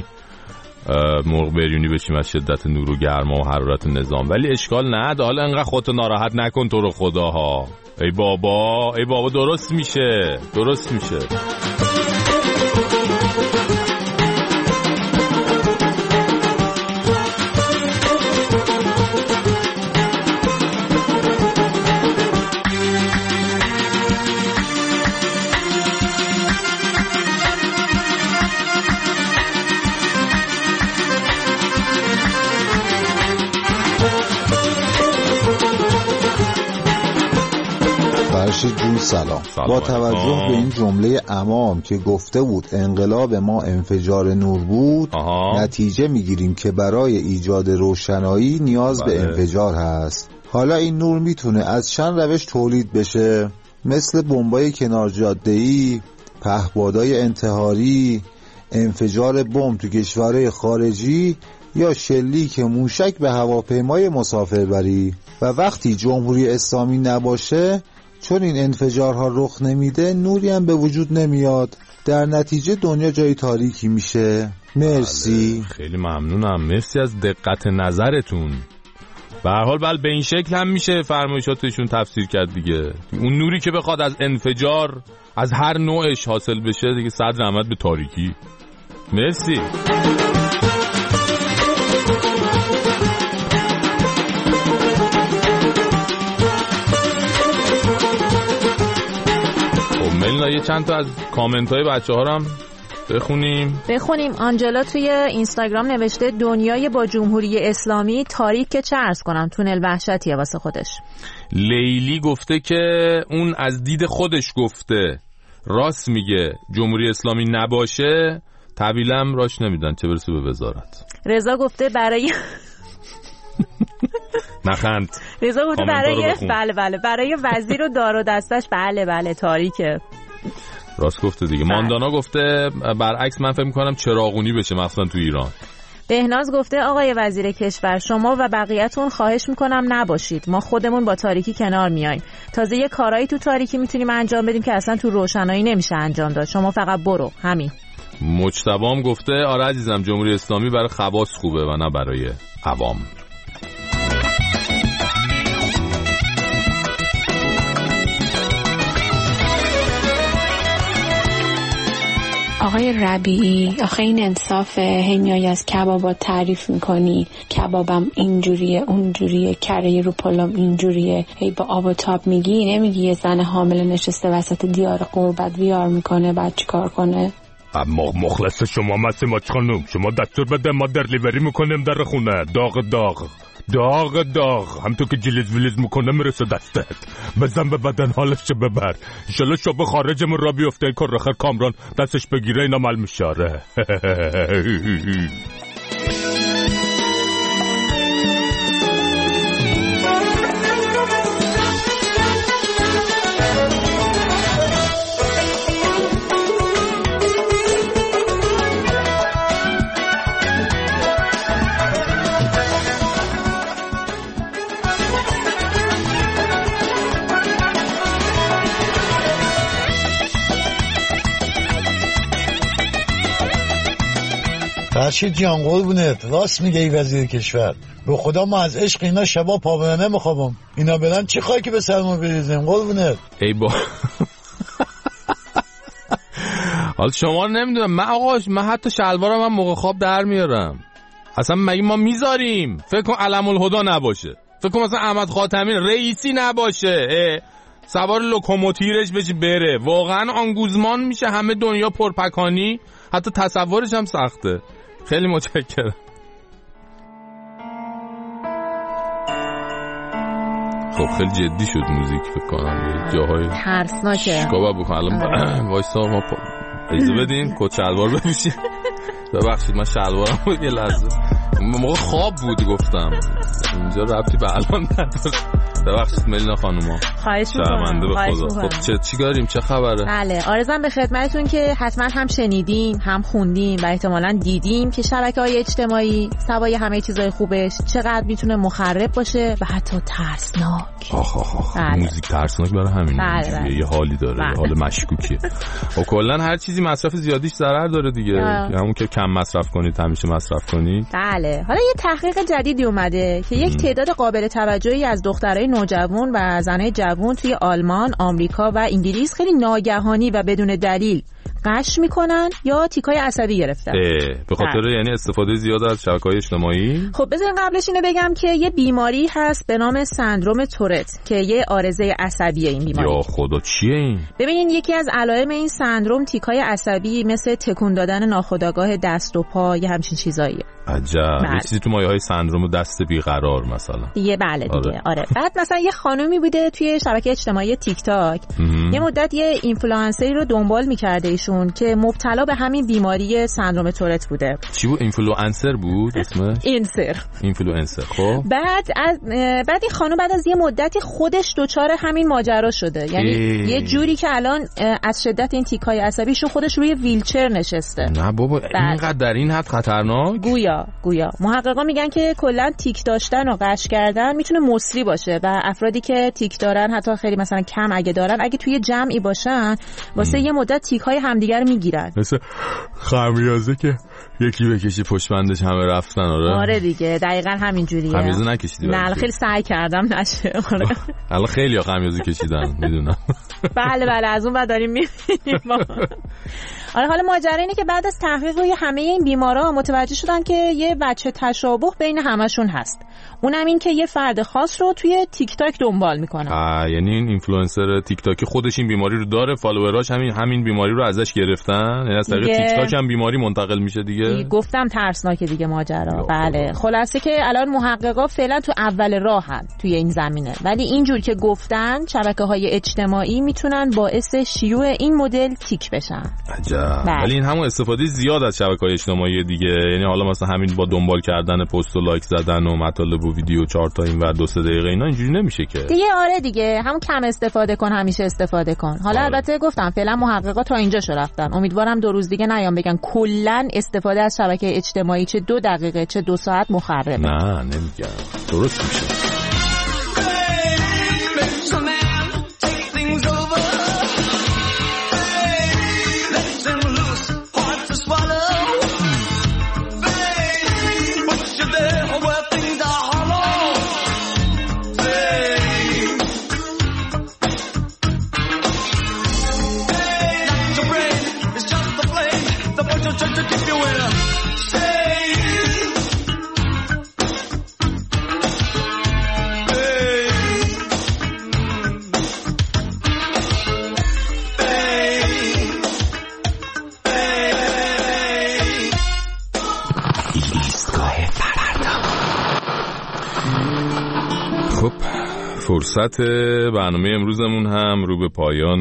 S7: بریونی بشیم از شدت نور و گرما و حرارت نظام. ولی اشکال نداره. حالا انقدر خودت ناراحت نکن تو رو خداها. ای بابا درست میشه.
S5: فرشید جون سلام. با توجه به این جمله امام که گفته بود انقلاب ما انفجار نور بود، نتیجه میگیریم که برای ایجاد روشنایی نیاز به انفجار هست. حالا این نور میتونه از چند روش تولید بشه، مثل بمبای کنار جاده‌ای، پهپادهای انتحاری، انفجار بمب تو کشورهای خارجی یا شلیک موشک به هواپیمای مسافربری. و وقتی جمهوری اسلامی نباشه، چون این انفجارها رخ نمیده، نوری هم به وجود نمیاد، در نتیجه دنیا جای تاریکی میشه. مرسی.
S7: خیلی ممنونم. مرسی از دقت نظرتون. به هر حال به این شکل هم میشه فرمایشاتشون تفسیر کرد دیگه. اون نوری که بخواد از انفجار از هر نوعش حاصل بشه دیگه، صد رحمت به تاریکی. مرسی. آشنا یه چند تا از کامنت های بچه ها رو هم بخونیم. آنجلا توی اینستاگرام نوشته دنیای با جمهوری اسلامی تاریک که چه عرض کنم، تونل وحشتیه واسه خودش. لیلی گفته که اون از دید خودش گفته، راست میگه، جمهوری اسلامی نباشه طویلم راش نمیدن چه برسه به وزارت.
S13: رضا گفته برای
S7: نخند.
S13: رضا گفته بله برای وزیر و دار و دستش بله تاریکه.
S7: راست گفته دیگه. ماندانا گفته برعکس من فکر می‌کنم چراغونی بشه مخصوصا تو ایران.
S13: بهناز گفته آقای وزیر کشور شما و بقیه‌تون خواهش میکنم نباشید، ما خودمون با تاریکی کنار میایم، تازه یه کارایی تو تاریکی میتونیم انجام بدیم که اصلا تو روشنایی نمیشه انجام داد، شما فقط برو همین.
S7: مجتبام گفته آره عزیزم جمهوری اسلامی برای خواص خوبه و نه برای عوام.
S18: آقای ربیعی آخه این انصافه؟ هی میای از کبابات تعریف میکنی، کبابم اینجوریه اونجوریه، کره رو پلم اینجوریه، هی با آب و تاب میگی، نمیگی یه زن حامل نشسته وسط دیار غربت ویار میکنه بعد چی کار کنه؟
S11: مخلص شما مسیمات خانم، شما دستور بده ما درلیوری میکنیم در خونه، داغ همطور که جلیز ویلیز میکنه میرسه دستت، بزن به بدن حالش ببر، انشالله شب خارجمون را بیفته کار رخر کامران دستش بگیره این عمل میشاره.
S19: فرشید جان قربونت، راست میگه ای وزیر کشور، به خدا ما از عشق اینا شبا پا به نمیخوابم، اینا برن چی خواهی که به سر ما بریزیم قربونت.
S7: ای با حال شما نمیدونم من حتی شلوارم هم موقع خواب در میارم، اصلا مگه ما میذاریم فکر کن علم الهدا نباشه، فکر کن مثلا احمد خاتمی رئیسی نباشه سوار لوکوموتیرش بشه بره، واقعا آنگوزمان میشه همه دنیا پرپکانی، حتی تصورش هم سخته. خیلی متشکرم. خب خیلی جدی شد موزیک فکر کنم، جاهای
S13: ترسناکه.
S7: چیکار بکنم الان؟ وایسا ما اجازه بدین کت شلوار بپوشیم. ببخشید من شلوارم بود یه لحظه موقع خواب بود گفتم، اینجا ربطی به الان نداره. ببخشید ملینا خانوما،
S13: خواهش می‌کنم.
S7: خب چیکاریم؟ چه خبره؟
S13: بله آرزوام به خدمتتون که حتما هم شنیدیم هم خوندیم و احتمالاً دیدیم که شبکه‌های اجتماعی سوای همه چیزای خوبش چقدر میتونه مخرب باشه و حتی ترسناک.
S7: موزیک ترسناک برای همین یه حالی داره، یه حال مشکوکیه. و کلا هر چیزی مصرف زیادیش ضرر داره دیگه، همون که کم مصرف کنید همیشه مصرف کنید.
S13: بله حالا یه تحقیق جدیدی اومده که یک تعداد قابل توجهی از دخترای نوجوان و زنای جوان توی آلمان، آمریکا و انگلیس خیلی ناگهانی و بدون دلیل قش میکنن یا تیکای عصبی گرفتن.
S7: به خاطر یعنی استفاده زیاد از شبکه‌های اجتماعی.
S13: خب بذارین قبلش اینو بگم که یه بیماری هست به نام سندروم تورت که یه عارضه عصبیه این بیماری.
S7: یا خدا چیه این؟
S13: ببینین یکی از علائم این سندروم تیکای عصبی مثل تکون دادن ناخودآگاه دست و پا یه همچین چیزاییه.
S7: عجب. یه چیزی تو مایه‌های سندروم دست بیقرار مثلا.
S13: بله دیگه. آره. بعد مثلا یه خانومی بوده توی شبکه اجتماعی تیک تاک یه مدت یه اینفلوئنسری رو دنبال می‌کرده ایشون که مبتلا به همین بیماری سندروم تورت بوده.
S7: چی بود؟ اینفلوئنسر بود اسمش؟ اینفلوئنسر. خب بعد
S13: این خانم بعد از یه مدتی خودش دچار همین ماجرا شده، یعنی یه جوری که الان از شدت این تیکای عصبیشون خودش روی ویلچر نشسته.
S7: نه بابا اینقدر در این حد خطرناک؟
S13: گویا محققا میگن که کلا تیک داشتن و قش کردن میتونه مصری باشه و افرادی که تیک دارن حتی خیلی مثلا کم اگه دارن اگه توی جمعی باشن واسه یه مدت تیک های همدیگر رو میگیرن.
S7: مثل خمیازه که یکی بکشی پشت بندش همه رفتن.
S20: آره دیگه دقیقاً همین جوریه.
S7: خمیازه نکشیدی؟
S20: نه خیلی سعی کردم نشه. آره
S7: الان خیلی خمیازه کشیدن میدونم.
S20: بله از اون بعد داریم میبینیم. آره حالا ماجرا اینه که بعد از تحقیق روی همه این بیمارا متوجه شدن که یه وجه تشابه بین همشون هست. اونم این که یه فرد خاص رو توی تیک تاک دنبال میکنن.
S7: یعنی این اینفلوئنسر تیک تاک خودش این بیماری رو داره، فالووراش همین بیماری رو ازش گرفتن، یعنی از طریق تیک تاک هم بیماری منتقل میشه دیگه.
S20: گفتم ترسناکه دیگه ماجرا. بله خلاصه که الان محققا فعلا تو اول راهن توی این زمینه، ولی اینجور که گفتن شبکه‌های اجتماعی میتونن باعث شیوع این مدل تیک بشن.
S7: عجب. ولی این همون استفاده زیاد از شبکه‌های اجتماعی دیگه، یعنی حالا مثلا همین با دنبال کردن پست و لایک زدن و مطالب و ویدیو 4 تا این ور 2-3 دقیقه اینا اینجوری نمیشه که
S20: دیگه. آره دیگه همون کم استفاده کن همیشه استفاده کن. حالا البته گفتم فعلا محققا تا اینجاشو رفتن، امیدوارم 2 روز دیگه نیام بگن کلا استفاده از شبکه اجتماعی چه 2 دقیقه چه 2 ساعت مخربه.
S7: نه نمیگم، درست میشه. فرصت برنامه امروزمون هم رو به پایان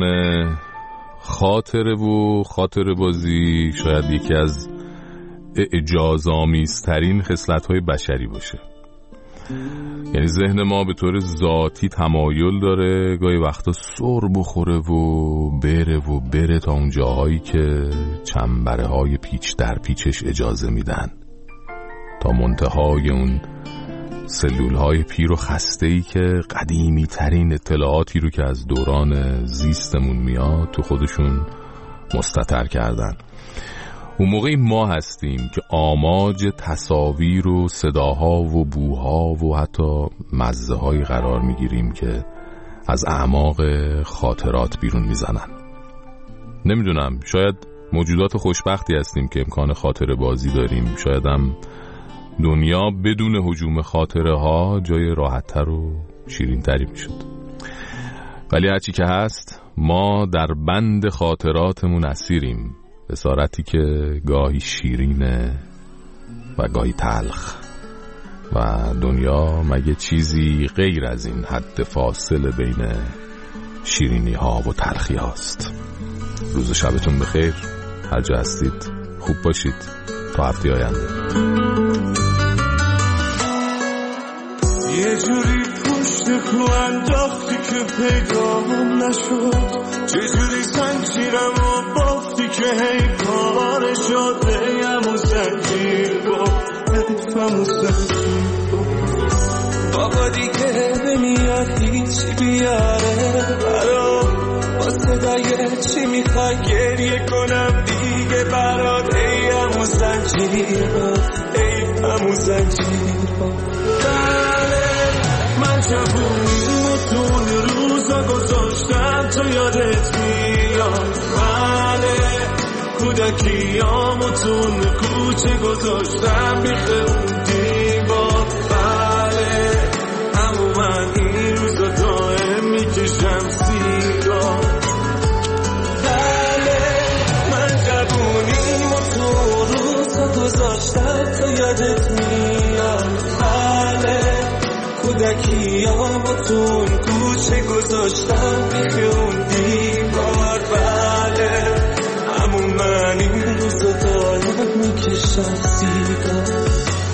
S7: خاطره بازی شاید یکی از اعجازآمیزترین خصلت‌های بشری باشه. یعنی ذهن ما به طور ذاتی تمایل داره گاهی وقتا سر بخوره و بره تا اون جاهایی که چنبره‌های پیچ در پیچش اجازه میدن، تا منتهای اون سلول‌های پیر و خسته‌ای که قدیمی ترین اطلاعاتی رو که از دوران زیستمون میاد تو خودشون مستتر کردن. اون موقعی ما هستیم که آماج تصاویر و صداها و بوها و حتی مزه‌هایی قرار میگیریم که از اعماق خاطرات بیرون میزنن. نمیدونم، شاید موجودات خوشبختی هستیم که امکان خاطره بازی داریم، شاید هم دنیا بدون هجوم خاطره ها جای راحت‌تر و شیرین‌تری میشد. ولی هرچی که هست ما در بند خاطراتمون اسیریم، بصورتی که گاهی شیرینه و گاهی تلخ، و دنیا مگه چیزی غیر از این حد فاصله بین شیرینی ها و تلخی هاست. روز و شبتون بخیر، هر جا هستید خوب باشید تا هفته آینده.
S6: یه جوری پشت کو انداختی که پیدام نشد، چجوری زنجیرم و بافتی که هی پاره شد، هیم و زنجیر حیفم و زنجیر بابا دیگه نمیاد هیچی بیاره برام، با صدای چی میخوای گریه کنم دیگه برات، هیم و زنجیر حیفم و زنجیر. من جوونیمو روزا گذاشتم تا یادت میاد، بله کودکیامو کوچه گذاشتم بیخه اون دیوار، بله همون من این روزا دائم میکشم سیگار، بله من جوونیمو روزا گذاشتم تا یادت میاد، بله کودکیامتون کوچه گذاشتم بیخه اون دیوار، بله همون من این روزا دارم میکشم سیگار.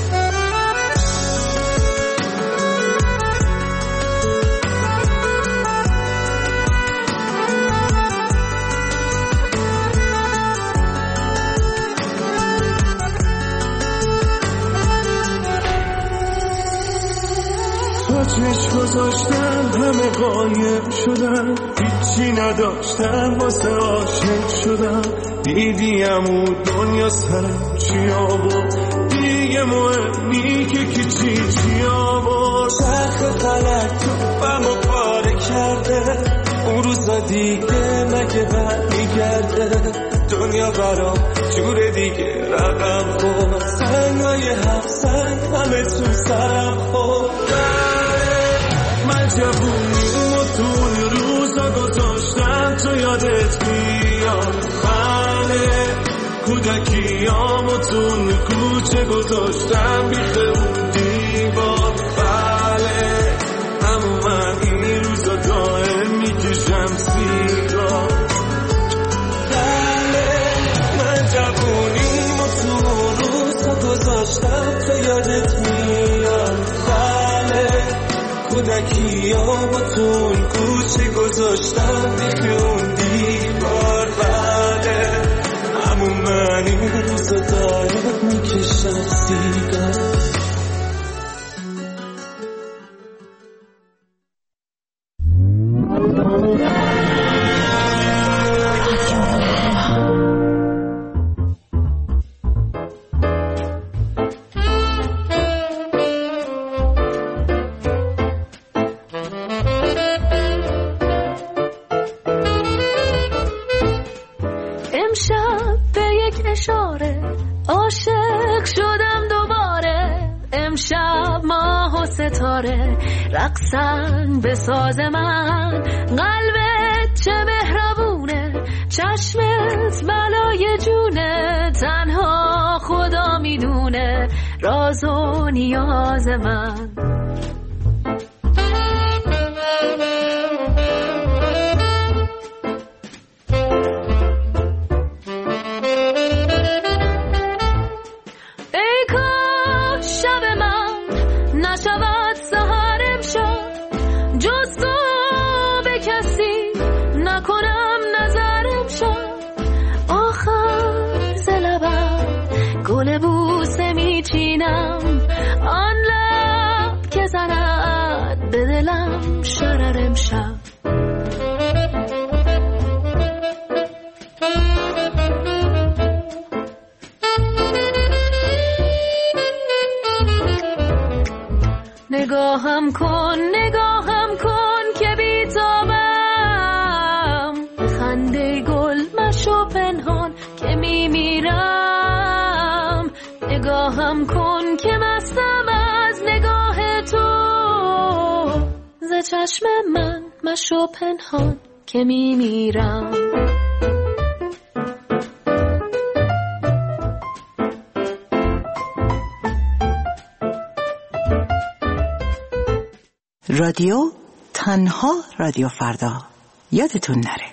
S6: چشم گذاشتم همه قایم شدن، هیچی نداشتم واسه عاشق شدم، دیدیم و دنیا سرم چی آورد دیگه مهمی که چی آورد شخص فلک توپم و پاره کرده اون روزا دیگه مگه برمیگرده دنیا برام جور دیگه رقم خورد سنگای 700 همه تو سرم خورد من جوونیمو تو اون روزا گذاشتم تو یادت بیاد بله کودکیامو تو اون کوچه گذاشتم بیخ اون دیوار بله اما من این روزا دائم میکشم سیگار بله من جوونیمو تو اون روزا گذاشتم تو یادت میاد بله کودکیامو تو اون کوچه گذاشتم بیخ اون دیوار بله اما من این روزا دائم میکشم سیگار
S2: رقصن به ساز من قلبت چه مهربونه چشمت بلای جونه تنها خدا میدونه راز و نیاز من ای کاش شب من نشود سحر امشب جز تو به کسی نکنم نظر امشب آخر ز لبم گل بوسه میچینم آن لب که زند به دلم شرر امشب نگاهم کن که بیتابم خنده گل مشو پنهان که میمیرم نگاهم کن که مستم از نگاه تو ز چشم من مشو پنهان که میمیرم
S21: رادیو تنها رادیو فردا یادتون نره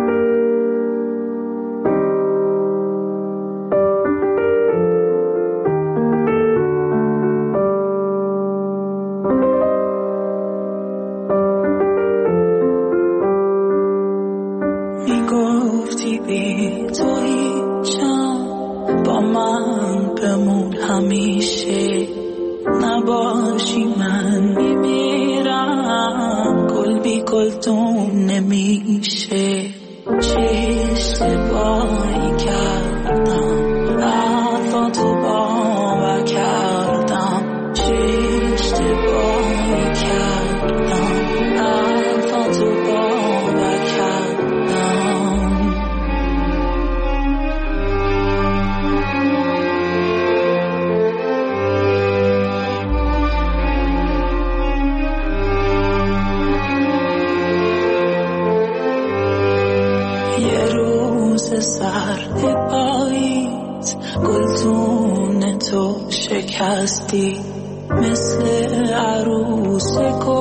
S22: میگفتی بی تو هیچم با من بمون همیشه نباشی من میمیرم گل بی گلدون نمیشه چه اشتباهی کردم حرفاتو باور کردم چه اشتباهی کردم حرفاتو باور کردم سرد پاییز گلدون تو شکستی مثل عروس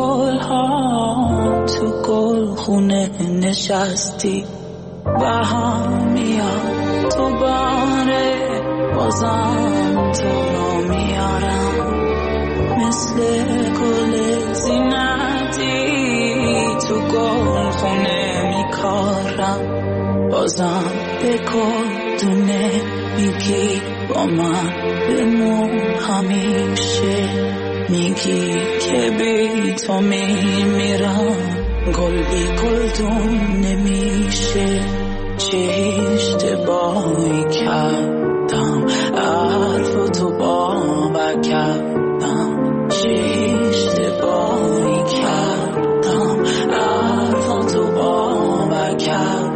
S22: گلها تو گلخونه نشستی بهم میاد تو باره بازم تو رو میارم مثل گل زینتی تو گلخونه میکارم بازم به کدونه میگی با من بمون همیشه میگی که بی تو میمیرم گل بی گلدون نمیشه چه چه اشتباهی کردم حرفتو باور کردم چه اشتباهی کردم حرفتو باور کردم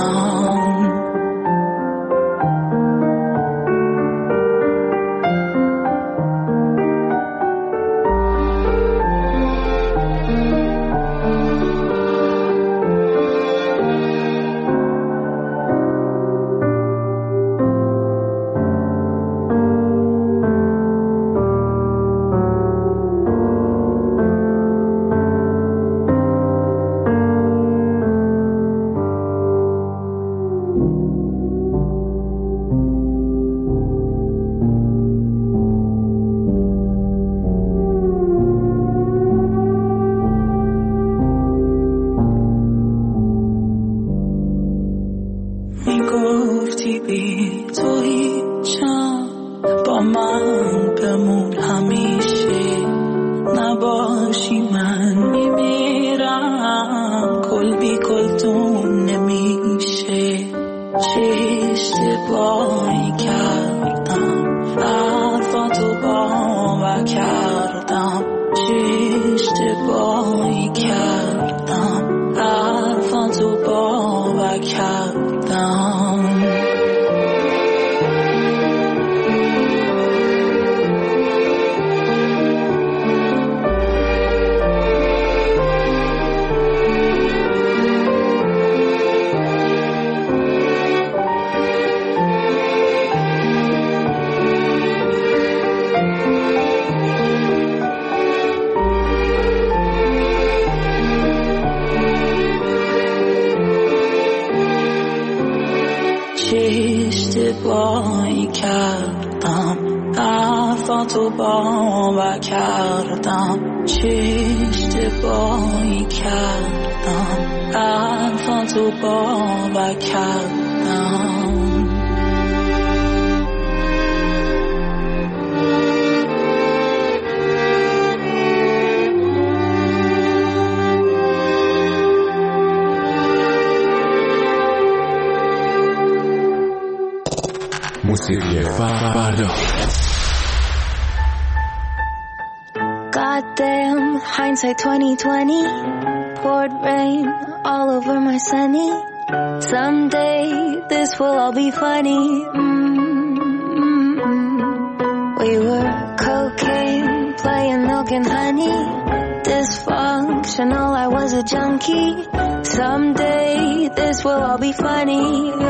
S22: میگفتی بی تو هیچم با من بمون همیشه نباشی من میمیرم کل بی کلتون نمیشه چه اشتباهی کردم حرفاتو باور کردم چه اشتباهی کردم حرفاتو باور کردم اشتباهی کردم حرفاتو باور کردم چه اشتباهی کردم حرفاتو باور کردم
S6: موسیقی فردا.
S3: Goddamn, hindsight 2020 poured rain all over my sunny. Someday this will all be funny. We were cocaine, playing milk and honey. Dysfunctional, I was a junkie. Someday this will all be funny.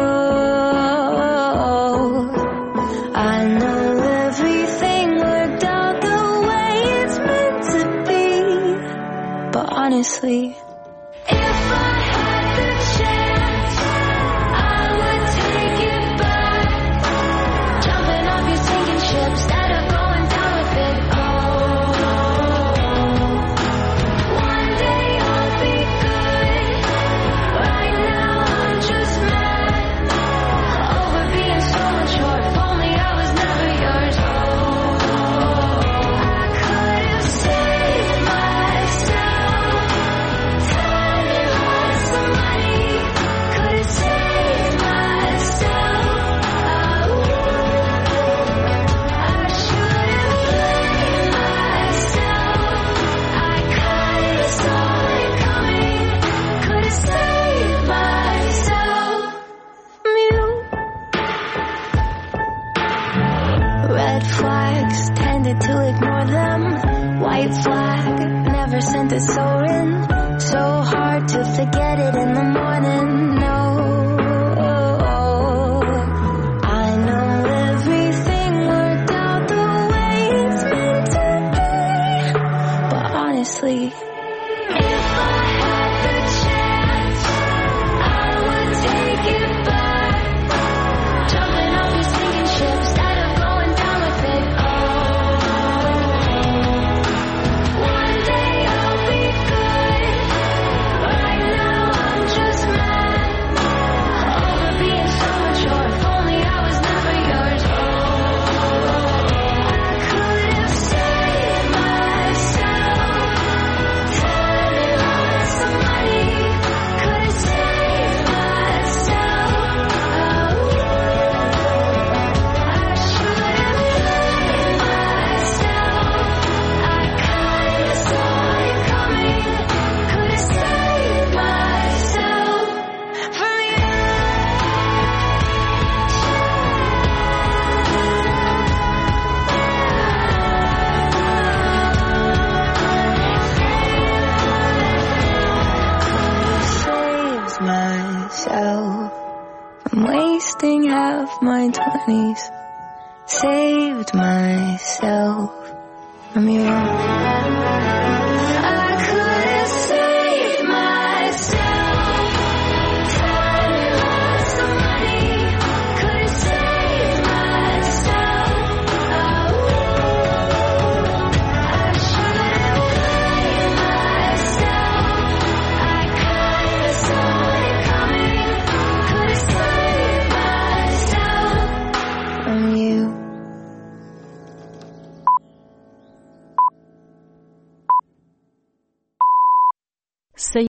S3: I know everything worked out the way it's meant to be, but honestly, if I had the chance, I would take it back. Jumping off your sinking ship instead of going down with it. Oh, one day I'll be good. Right now I'm just mad over being so mature. If only I was never yours. Oh, I could have saved myself. Time and lost some money. Could have saved myself. I should have blamed myself. I kinda saw it coming. Could have saved myself. Mute. Red flags tended to ignore them. White flag never sent it soaring. So hard to forget it in the morning. No, I know everything worked out the way it's meant to be, but honestly, if I had the chance, I would take it back. Jumping off your sinking ship instead of going down with it. Oh, one day I'll be good. Right now I'm just I'm wasting half my 20s. Saved myself from you.